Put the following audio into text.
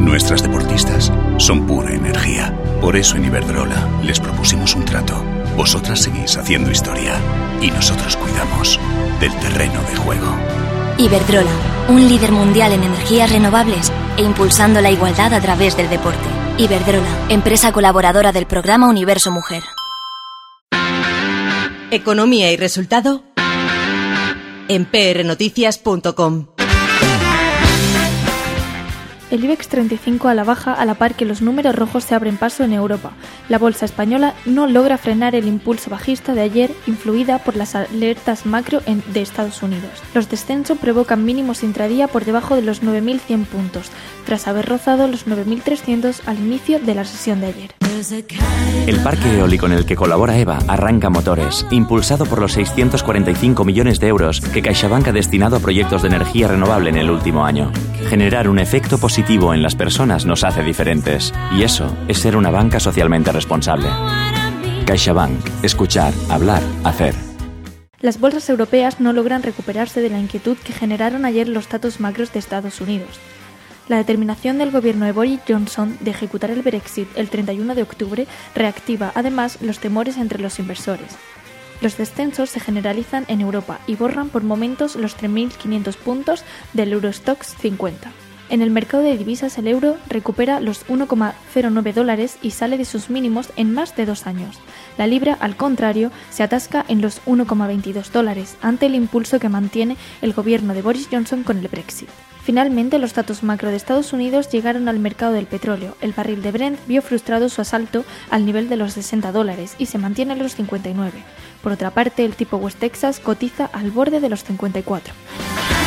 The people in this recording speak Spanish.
Nuestras deportistas son pura energía. Por eso en Iberdrola les propusimos un trato. Vosotras seguís haciendo historia y nosotros cuidamos del terreno de juego. Iberdrola, un líder mundial en energías renovables e impulsando la igualdad a través del deporte. Iberdrola, empresa colaboradora del programa Universo Mujer. Economía y resultado en prnoticias.com. El IBEX 35 a la baja a la par que los números rojos se abren paso en Europa. La bolsa española no logra frenar el impulso bajista de ayer, influida por las alertas macro de Estados Unidos. Los descensos provocan mínimos intradía por debajo de los 9.100 puntos, tras haber rozado los 9.300 al inicio de la sesión de ayer. El parque eólico en el que colabora EVA arranca motores, impulsado por los 645 millones de euros que CaixaBank ha destinado a proyectos de energía renovable en el último año. Generar un efecto positivo en las personas nos hace diferentes, y eso es ser una banca socialmente responsable. CaixaBank. Escuchar, hablar, hacer. Las bolsas europeas no logran recuperarse de la inquietud que generaron ayer los datos macros de Estados Unidos. La determinación del gobierno de Boris Johnson de ejecutar el Brexit el 31 de octubre reactiva, además, los temores entre los inversores. Los descensos se generalizan en Europa y borran por momentos los 3.500 puntos del Eurostoxx 50. En el mercado de divisas el euro recupera los $1,09 y sale de sus mínimos en más de 2 años. La libra, al contrario, se atasca en los $1,22 ante el impulso que mantiene el gobierno de Boris Johnson con el Brexit. Finalmente, los datos macro de Estados Unidos llegaron al mercado del petróleo. El barril de Brent vio frustrado su asalto al nivel de los $60 y se mantiene en los 59. Por otra parte, el tipo West Texas cotiza al borde de los 54.